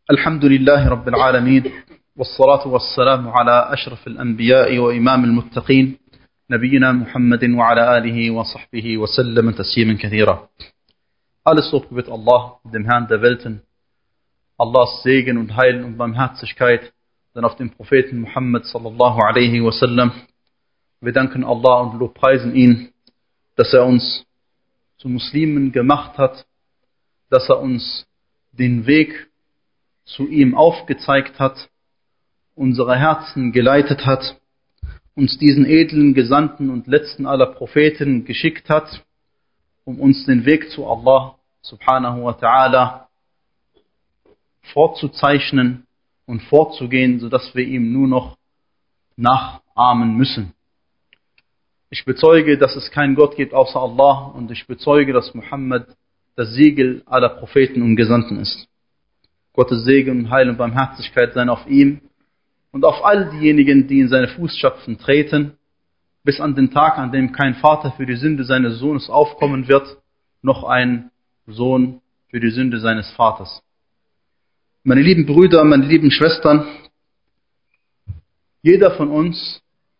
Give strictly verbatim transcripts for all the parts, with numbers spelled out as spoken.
الحمد لله رب العالمين والصلاة والسلام على أشرف الأنبياء وإمام المتقين نبينا محمد وعلى آله وصحبه وسلم تسليما كثيرا. Alles Lob gebührt Allah, dem Herrn der Welten. Allahs Segen und Heil und Barmherzigkeit sind auf den Propheten Muhammad sallallahu alaihi wasallam. Wir danken Allah und lobpreisen ihn, dass er uns zu Muslimen gemacht hat, dass er uns den Weg zu ihm aufgezeigt hat, unsere Herzen geleitet hat, uns diesen edlen Gesandten und letzten aller Propheten geschickt hat, um uns den Weg zu Allah subhanahu wa ta'ala vorzuzeichnen und vorzugehen, sodass wir ihm nur noch nachahmen müssen. Ich bezeuge, dass es keinen Gott gibt außer Allah, und ich bezeuge, dass Muhammad das Siegel aller Propheten und Gesandten ist. Gottes Segen und Heil und Barmherzigkeit seien auf ihm und auf all diejenigen, die in seine Fußstapfen treten, bis an den Tag, an dem kein Vater für die Sünde seines Sohnes aufkommen wird, noch ein Sohn für die Sünde seines Vaters. Meine lieben Brüder, meine lieben Schwestern, jeder von uns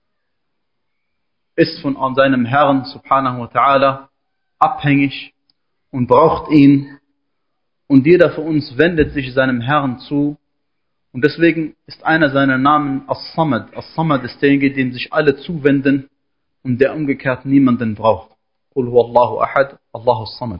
ist von seinem Herrn subhanahu wa ta'ala abhängig und braucht ihn, und jeder von uns wendet sich seinem Herrn zu, und deswegen ist einer seiner Namen As-Samad. As-Samad ist derjenige, dem sich alle zuwenden und der umgekehrt niemanden braucht. Qul huwallahu ahad, Allahu Samad.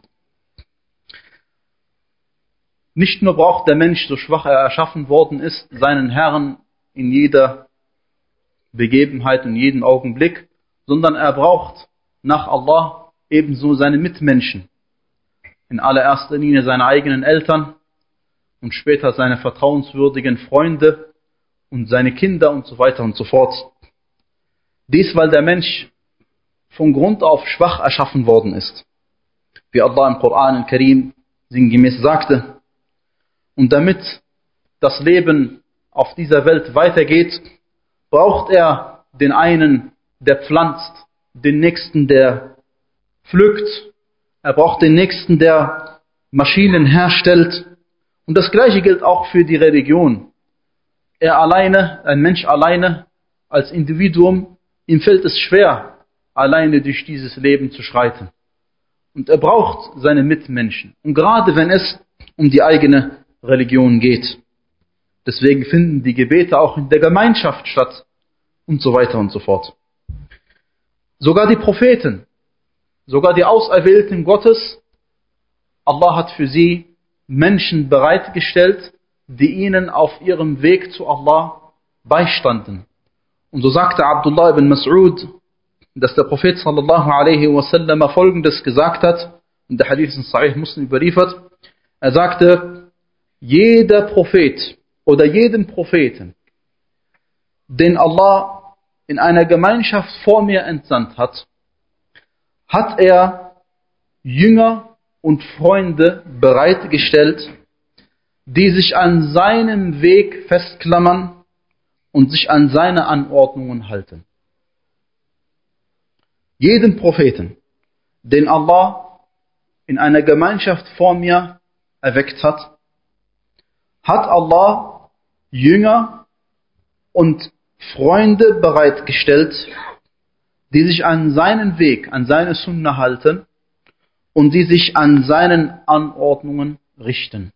Nicht nur braucht der Mensch, so schwach er erschaffen worden ist, seinen Herrn in jeder Begebenheit und jeden Augenblick, sondern er braucht nach Allah ebenso seine Mitmenschen. In allererster Linie seine eigenen Eltern und später seine vertrauenswürdigen Freunde und seine Kinder und so weiter und so fort. Dies, weil der Mensch von Grund auf schwach erschaffen worden ist, wie Allah im Koran al-Karim sinngemäß sagte. Und damit das Leben auf dieser Welt weitergeht, braucht er den einen, der pflanzt, den nächsten, der pflückt. Er braucht den nächsten, der Maschinen herstellt. Und das Gleiche gilt auch für die Religion. Er alleine, ein Mensch alleine, als Individuum, ihm fällt es schwer, alleine durch dieses Leben zu schreiten. Und er braucht seine Mitmenschen. Und gerade wenn es um die eigene Religion geht. Deswegen finden die Gebete auch in der Gemeinschaft statt. Und so weiter und so fort. Sogar die Propheten, sogar die Auserwählten Gottes, Allah hat für sie Menschen bereitgestellt, die ihnen auf ihrem Weg zu Allah beistanden. Und so sagte Abdullah ibn Mas'ud, dass der Prophet sallallahu alaihi wasallam folgendes gesagt hat, und der Hadith ist in Sahih Muslim überliefert. Er sagte, jeder Prophet oder jedem Propheten, den Allah in einer Gemeinschaft vor mir entsandt hat, hat er Jünger und Freunde bereitgestellt, die sich an seinem Weg festklammern und sich an seine Anordnungen halten. Jedem Propheten, den Allah in einer Gemeinschaft vor mir erweckt hat, hat Allah Jünger und Freunde bereitgestellt, die sich an seinen Weg, an seine Sunna halten und die sich an seinen Anordnungen richten.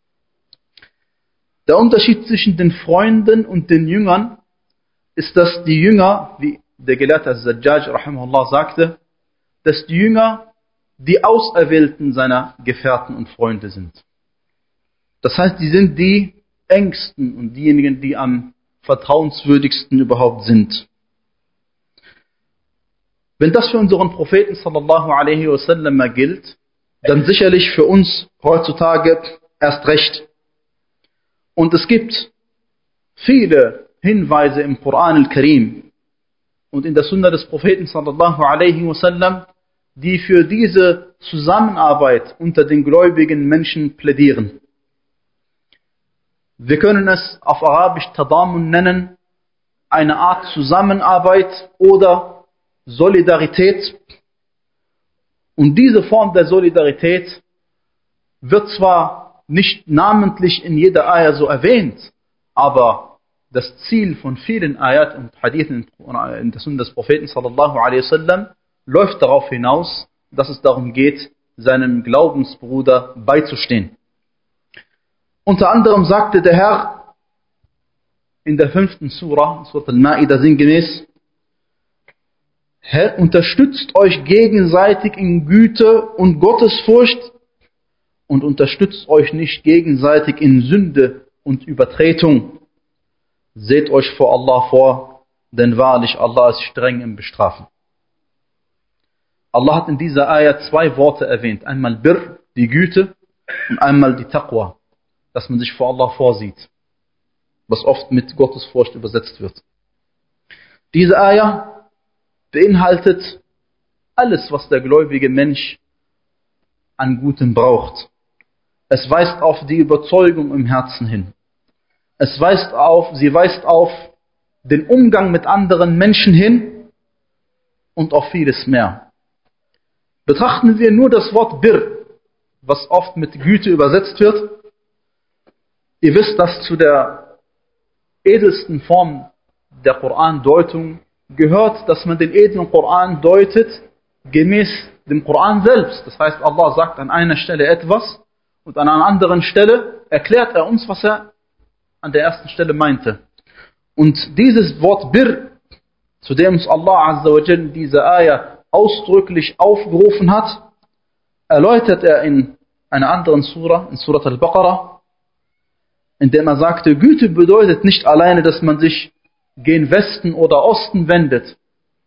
Der Unterschied zwischen den Freunden und den Jüngern ist, dass die Jünger, wie der Gelehrte Zajjaj rahimahullah sagte, dass die Jünger die Auserwählten seiner Gefährten und Freunde sind. Das heißt, die sind die Engsten und diejenigen, die am vertrauenswürdigsten überhaupt sind. Wenn das für unseren Propheten sallallahu alaihi wasallam gilt, dann sicherlich für uns heutzutage erst recht. Und es gibt viele Hinweise im Koran al-Karim und in der Sunna des Propheten sallallahu alaihi wasallam, die für diese Zusammenarbeit unter den gläubigen Menschen plädieren. Wir können es auf Arabisch Tadamun nennen, eine Art Zusammenarbeit oder Solidarität. Und diese Form der Solidarität wird zwar nicht namentlich in jeder Ayah so erwähnt, aber das Ziel von vielen Ayat und Hadithen in der Sunna des Propheten sallallahu alaihi wasallam läuft darauf hinaus, dass es darum geht, seinem Glaubensbruder beizustehen. Unter anderem sagte der Herr in der fünften Surah, Surah Al-Ma'idah sinngemäß, Herr, unterstützt euch gegenseitig in Güte und Gottesfurcht und unterstützt euch nicht gegenseitig in Sünde und Übertretung. Seht euch vor Allah vor, denn wahrlich Allah ist streng im Bestrafen. Allah hat in dieser Ayah zwei Worte erwähnt. Einmal Birr, die Güte, und einmal die Taqwa, dass man sich vor Allah vorsieht, was oft mit Gottesfurcht übersetzt wird. Diese Ayah beinhaltet alles, was der gläubige Mensch an Gutem braucht. Es weist auf die Überzeugung im Herzen hin. Es weist auf, sie weist auf den Umgang mit anderen Menschen hin und auf vieles mehr. Betrachten wir nur das Wort Birr, was oft mit Güte übersetzt wird. Ihr wisst, dass zu der edelsten Form der Koran-Deutung gehört, dass man den edlen Koran deutet gemäß dem Koran selbst. Das heißt, Allah sagt an einer Stelle etwas und an einer anderen Stelle erklärt er uns, was er an der ersten Stelle meinte. Und dieses Wort Birr, zu dem uns Allah Azza wa Jalla diese Ayah ausdrücklich aufgerufen hat, erläutert er in einer anderen Surah, in Surah Al-Baqarah, indem er sagte, Güte bedeutet nicht alleine, dass man sich gen Westen oder Osten wendet.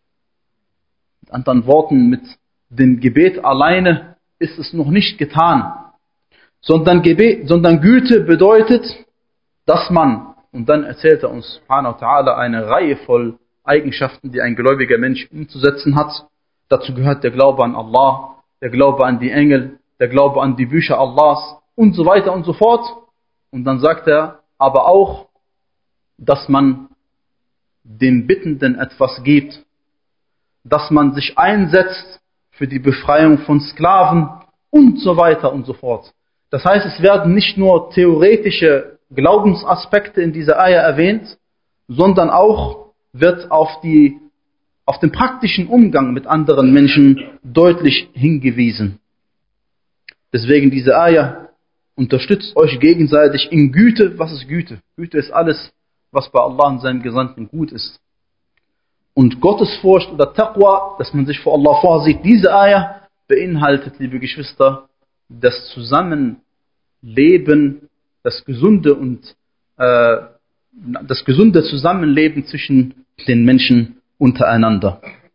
Mit anderen Worten, mit dem Gebet alleine ist es noch nicht getan. Sondern, Gebet, sondern Güte bedeutet, dass man, und dann erzählt er uns subhanahu wa ta'ala eine Reihe voll Eigenschaften, die ein gläubiger Mensch umzusetzen hat. Dazu gehört der Glaube an Allah, der Glaube an die Engel, der Glaube an die Bücher Allahs und so weiter und so fort. Und dann sagt er aber auch, dass man dem Bittenden etwas gibt, dass man sich einsetzt für die Befreiung von Sklaven und so weiter und so fort. Das heißt, es werden nicht nur theoretische Glaubensaspekte in dieser Ayah erwähnt, sondern auch wird auf, die, auf den praktischen Umgang mit anderen Menschen deutlich hingewiesen. Deswegen diese Ayah, unterstützt euch gegenseitig in Güte. Was ist Güte? Güte ist alles, was bei Allah und seinem Gesandten gut ist. Und Gottesfurcht oder Taqwa, dass man sich vor Allah vorsieht, diese Ayah beinhaltet, liebe Geschwister, das Zusammenleben, das gesunde und äh, das gesunde Zusammenleben zwischen den Menschen untereinander.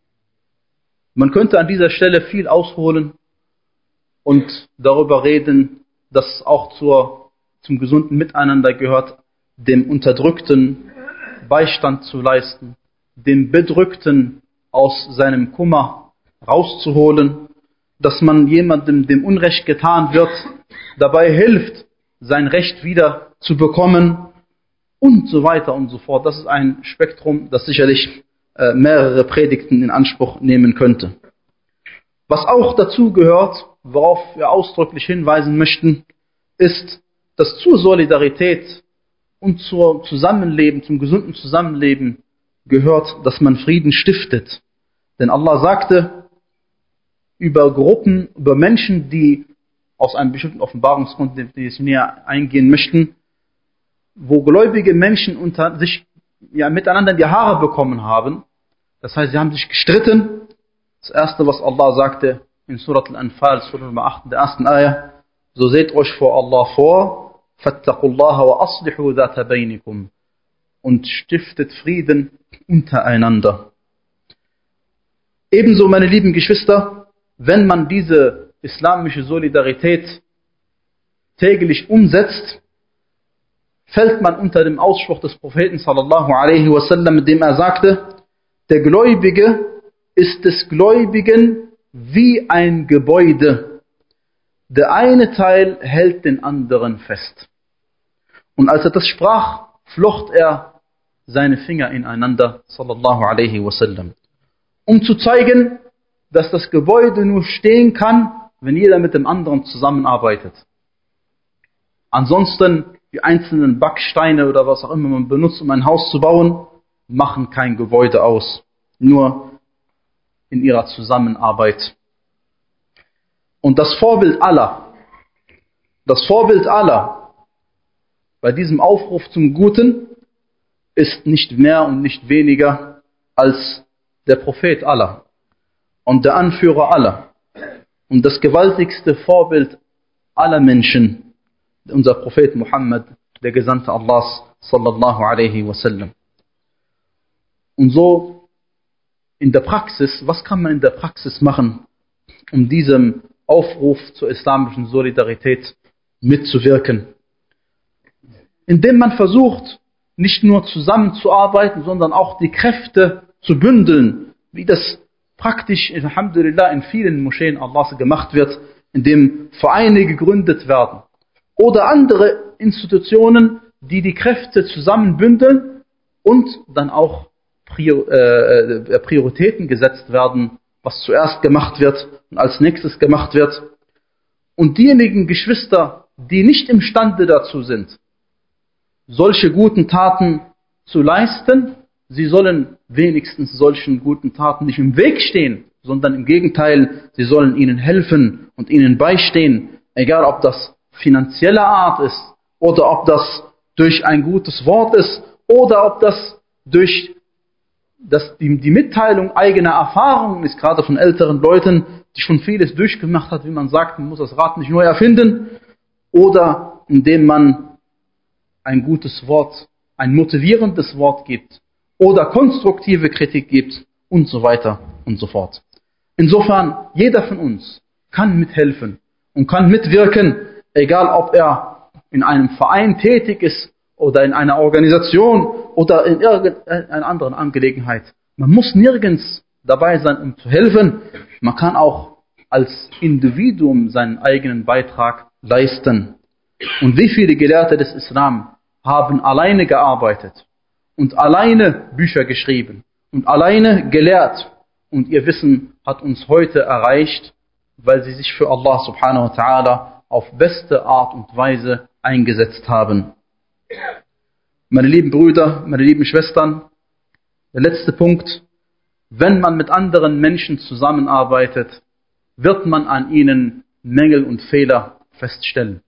Man könnte an dieser Stelle viel ausholen und darüber reden, dass auch zur, zum gesunden Miteinander gehört, dem Unterdrückten Beistand zu leisten, dem Bedrückten aus seinem Kummer rauszuholen, dass man jemandem, dem Unrecht getan wird, dabei hilft, sein Recht wieder zu bekommen und so weiter und so fort. Das ist ein Spektrum, das sicherlich äh, mehrere Predigten in Anspruch nehmen könnte. Was auch dazu gehört, worauf wir ausdrücklich hinweisen möchten, ist, dass zur Solidarität und zum Zusammenleben, zum gesunden Zusammenleben gehört, dass man Frieden stiftet. Denn Allah sagte über Gruppen, über Menschen, die aus einem bestimmten Offenbarungsgrund, den wir näher eingehen möchten, wo gläubige Menschen unter sich ja, miteinander in die Haare bekommen haben. Das heißt, sie haben sich gestritten. Das erste, was Allah sagte in Surat Al-Anfal, Surah Nummer acht, der ersten Ayah, so seht euch vor Allah vor, fattaqullaha wa aslihu dhata bainikum, und stiftet Frieden untereinander. Ebenso, meine lieben Geschwister, wenn man diese islamische Solidarität täglich umsetzt, fällt man unter dem Ausspruch des Propheten sallallahu alaihi wasallam, mit dem er sagte, der Gläubige ist des Gläubigen wie ein Gebäude. Der eine Teil hält den anderen fest. Und als er das sprach, flocht er seine Finger ineinander, sallallahu alaihi wasallam, um zu zeigen, dass das Gebäude nur stehen kann, wenn jeder mit dem anderen zusammenarbeitet. Ansonsten die einzelnen Backsteine oder was auch immer man benutzt, um ein Haus zu bauen, machen kein Gebäude aus. Nur in ihrer Zusammenarbeit. Und das Vorbild aller, das Vorbild aller bei diesem Aufruf zum Guten ist nicht mehr und nicht weniger als der Prophet aller und der Anführer aller und das gewaltigste Vorbild aller Menschen, unser Prophet Muhammad, der Gesandte Allahs, sallallahu alaihi wasallam. Und so in der Praxis, was kann man in der Praxis machen, um diesem Aufruf zur islamischen Solidarität mitzuwirken? Indem man versucht, nicht nur zusammenzuarbeiten, sondern auch die Kräfte zu bündeln, wie das praktisch, alhamdulillah, in vielen Moscheen Allahs gemacht wird, indem Vereine gegründet werden oder andere Institutionen, die die Kräfte zusammenbündeln und dann auch Prior, äh, Prioritäten gesetzt werden, was zuerst gemacht wird und als nächstes gemacht wird. Und diejenigen Geschwister, die nicht imstande dazu sind, solche guten Taten zu leisten, sie sollen wenigstens solchen guten Taten nicht im Weg stehen, sondern im Gegenteil, sie sollen ihnen helfen und ihnen beistehen, egal ob das finanzieller Art ist oder ob das durch ein gutes Wort ist oder ob das durch das, die, die Mitteilung eigener Erfahrungen ist, gerade von älteren Leuten, die schon vieles durchgemacht hat, wie man sagt, man muss das Rad nicht neu erfinden, oder indem man ein gutes Wort, ein motivierendes Wort gibt oder konstruktive Kritik gibt und so weiter und so fort. Insofern, jeder von uns kann mithelfen und kann mitwirken, egal ob er in einem Verein tätig ist oder in einer Organisation oder in irgendeiner anderen Angelegenheit. Man muss nirgends dabei sein, um zu helfen. Man kann auch als Individuum seinen eigenen Beitrag leisten. Und wie viele Gelehrte des Islam haben alleine gearbeitet und alleine Bücher geschrieben und alleine gelehrt. Und ihr Wissen hat uns heute erreicht, weil sie sich für Allah subhanahu wa ta'ala auf beste Art und Weise eingesetzt haben. Meine lieben Brüder, meine lieben Schwestern, der letzte Punkt: Wenn man mit anderen Menschen zusammenarbeitet, wird man an ihnen Mängel und Fehler feststellen.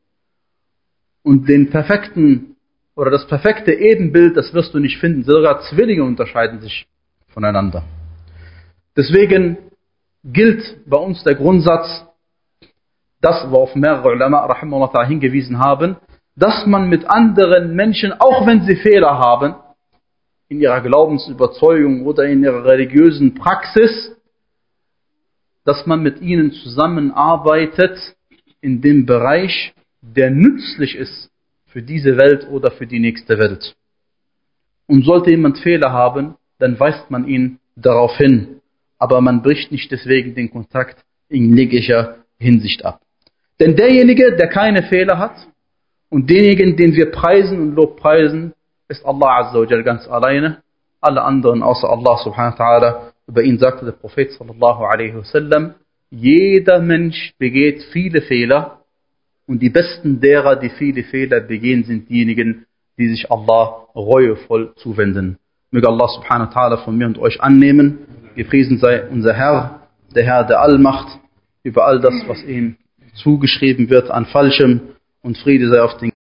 Und den perfekten oder das perfekte Ebenbild, das wirst du nicht finden. Sogar Zwillinge unterscheiden sich voneinander. Deswegen gilt bei uns der Grundsatz, das, worauf mehrere Ulama rahimahullah hingewiesen haben, dass man mit anderen Menschen, auch wenn sie Fehler haben, in ihrer Glaubensüberzeugung oder in ihrer religiösen Praxis, dass man mit ihnen zusammenarbeitet in dem Bereich, der nützlich ist für diese Welt oder für die nächste Welt. Und sollte jemand Fehler haben, dann weist man ihn darauf hin. Aber man bricht nicht deswegen den Kontakt in jeglicher Hinsicht ab. Denn derjenige, der keine Fehler hat, und denjenigen, den wir preisen und lobpreisen, ist Allah Azza wa Jal ganz alleine. Alle anderen außer Allah subhanahu wa ta'ala, über ihn sagte der Prophet sallallahu alaihi wasallam, jeder Mensch begeht viele Fehler und die besten derer, die viele Fehler begehen, sind diejenigen, die sich Allah reuevoll zuwenden. Möge Allah subhanahu wa ta'ala von mir und euch annehmen. Gepriesen sei unser Herr, der Herr der Allmacht, über all das, was ihm zugeschrieben wird an Falschem, und Friede sei auf den